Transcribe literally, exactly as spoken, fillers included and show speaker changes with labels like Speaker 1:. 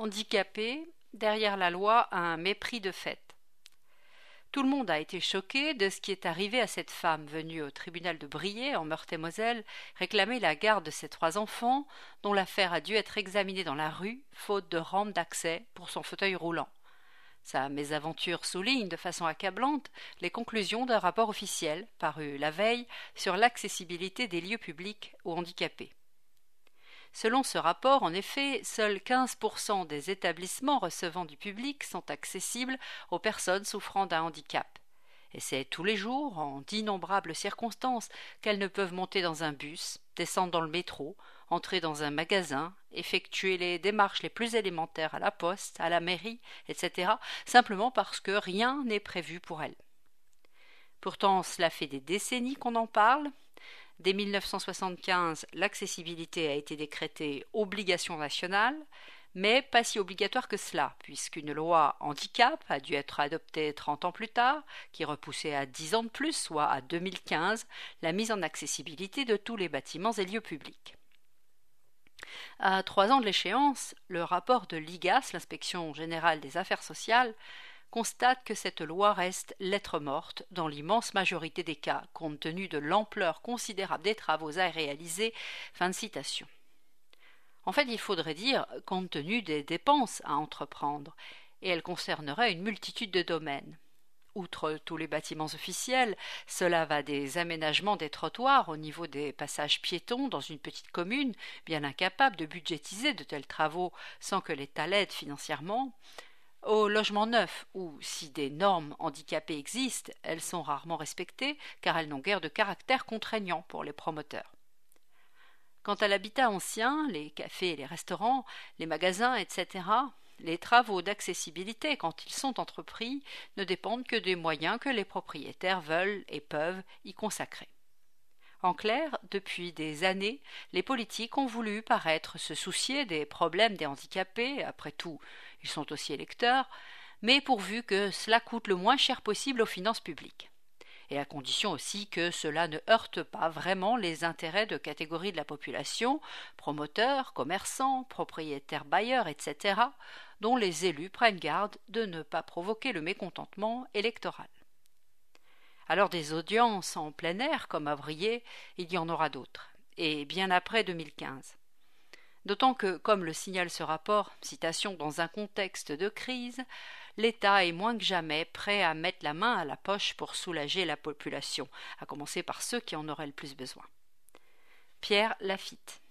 Speaker 1: handicapés, derrière la loi un mépris de fait. Tout le monde a été choqué de ce qui est arrivé à cette femme venue au tribunal de Briey, en Meurthe-et-Moselle, réclamer la garde de ses trois enfants, dont l'affaire a dû être examinée dans la rue, faute de rampe d'accès pour son fauteuil roulant. Sa mésaventure souligne de façon accablante les conclusions d'un rapport officiel, paru la veille, sur l'accessibilité des lieux publics aux handicapés. Selon ce rapport, en effet, seuls quinze pour cent des établissements recevant du public sont accessibles aux personnes souffrant d'un handicap. Et c'est tous les jours, en d'innombrables circonstances, qu'elles ne peuvent monter dans un bus, descendre dans le métro, entrer dans un magasin, effectuer les démarches les plus élémentaires à la poste, à la mairie, et cetera, simplement parce que rien n'est prévu pour elles. Pourtant, cela fait des décennies qu'on en parle. Dès mille neuf cent soixante-quinze, l'accessibilité a été décrétée obligation nationale, mais pas si obligatoire que cela, puisqu'une loi handicap a dû être adoptée trente ans plus tard, qui repoussait à dix ans de plus, soit à deux mille quinze, la mise en accessibilité de tous les bâtiments et lieux publics. À trois ans de l'échéance, le rapport de l'I G A S, l'Inspection générale des affaires sociales, constate que cette loi reste lettre morte dans l'immense majorité des cas, compte tenu de l'ampleur considérable des travaux à réaliser. Fin de citation. En fait, il faudrait dire compte tenu des dépenses à entreprendre, et elle concernerait une multitude de domaines. Outre tous les bâtiments officiels, cela va des aménagements des trottoirs au niveau des passages piétons dans une petite commune, bien incapable de budgétiser de tels travaux sans que l'État l'aide financièrement, au logement neuf, où, si des normes handicapées existent, elles sont rarement respectées, car elles n'ont guère de caractère contraignant pour les promoteurs. Quant à l'habitat ancien, les cafés et les restaurants, les magasins, et cetera, les travaux d'accessibilité, quand ils sont entrepris, ne dépendent que des moyens que les propriétaires veulent et peuvent y consacrer. En clair, depuis des années, les politiques ont voulu paraître se soucier des problèmes des handicapés, après tout, ils sont aussi électeurs, mais pourvu que cela coûte le moins cher possible aux finances publiques. Et à condition aussi que cela ne heurte pas vraiment les intérêts de catégories de la population, promoteurs, commerçants, propriétaires bailleurs, et cetera, dont les élus prennent garde de ne pas provoquer le mécontentement électoral. Alors des audiences en plein air, comme à Briey, il y en aura d'autres, et bien après deux mille quinze. D'autant que, comme le signale ce rapport, citation, dans un contexte de crise, l'État est moins que jamais prêt à mettre la main à la poche pour soulager la population, à commencer par ceux qui en auraient le plus besoin. Pierre Lafitte.